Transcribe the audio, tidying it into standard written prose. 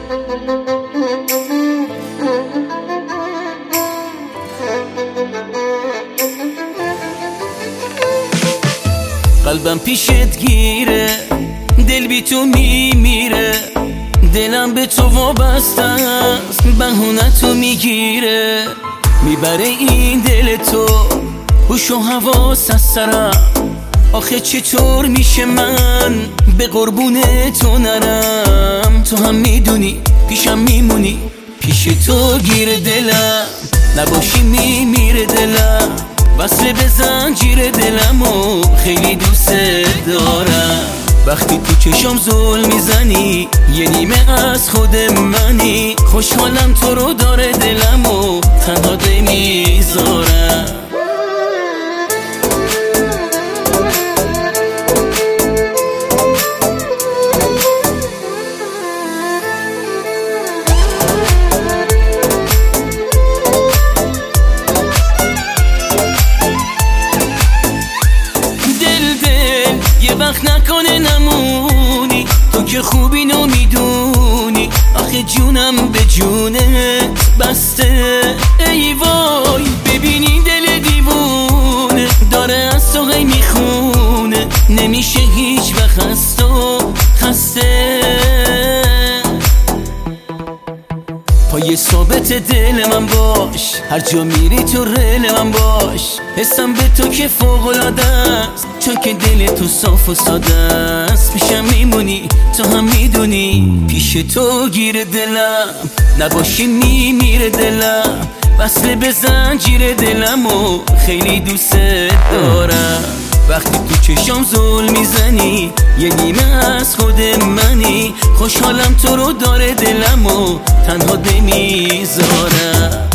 قلبم پیشت گیره، دل بی تو میمیره، دلم به تو وابسته است، بهونتو میگیره، میبره این دل تو هوش و حواس از سرم. آخه چطور میشه من به قربون تو نرم؟ تو هم میدونی پیشم میمونی، پیش تو گیر دلم، نباشی میمیره دلم، وصل به زنجیر دلم و خیلی دوست دارم. وقتی تو چشم زل میزنی یه نیمه از خود منی، خوشحالم تو رو داره دلم و تنها نمیذارم. وقت نکنه نمونی، تو که خوبی نو میدونی، آخه جونم به جونت بسته. ای وای ببینی دل دیوونه داره از تو غی میخونه، نمیشه هیچ وقت از تو خسته. پای ثابت دل من باش، هر جا میری تو رل من باش، حسم به تو که فوق‌العاده است، چون که دل تو صاف و ساده است. پیشم میمونی تو هم میدونی، پیش تو گیر دلم، نباشی میمیره دلم، وصل به زنجیر دلم و خیلی دوست دارم. وقتی تو چشم زل میزنی یه نیمه از خود منی، خوشحالم تو رو داره دلم و تنها نمیذارم.